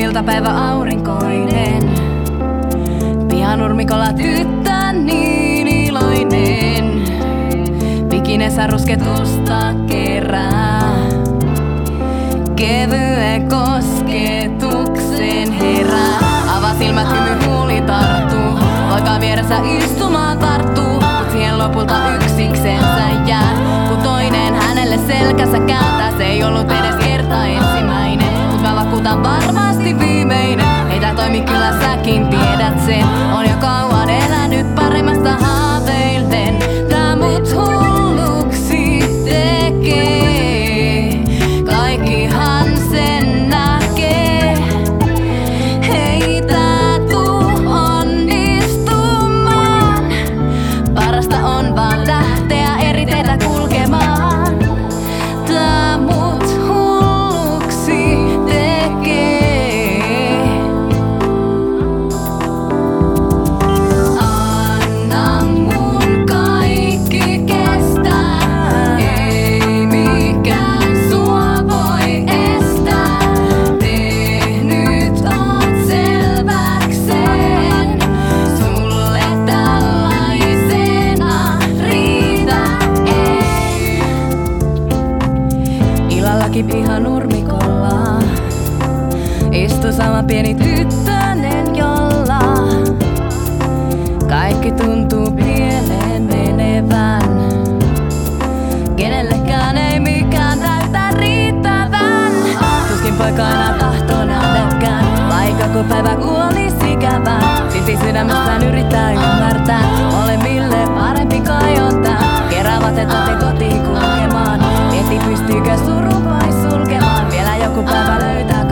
iltapäivä aurinkoinen. Pihanurmikolla tyttö niin iloinen. Pikinessä rusketusta kerää. Kevyen kosketuksen herää. Avaa silmät, hymy huuli tarttuu. Poika vieressä istumaan tarttuu. Mut siihen lopulta yksiksensä jää. Kun toinen hänelle selkänsä kääntää. Se ei ollut edes kerta ensimmäinen. Mut mä vakuutan varmasti viimeinen. Ei tää toimi, kyllä säkin tiedät sen. On jo kauan elänyt paremmasta haaveilten. Tää mut hulluksi tekee. Kaikkihan sen näkee. Ei tää tuu onnistumaan. Parasta on vaan lähteä eri teitä kulkemaan. Tää mut hulluksi tekee. Anna mun kaikki kestää. Ei mikään sua voi estää. Tehnyt oot selväkseen. Sulle tällaisena riitä ei. Illallakin pihanurmikolla istu sama pieni tyttönen, jolla kaikki tuntuu pieleen menevän. Kenellekään ei mikään näytä riittävän. Tuskin poika enää tahtoo nähdäkään, vaikka kun päivä kuolisi ikävään. Silti sydämessään yrittää ymmärtää, molemmille parempi kajottaa. Keräävät, että te kotiin kulkemaan. Mieti, pystyykö suru vai sulkemaan. Vielä joku päivä löytää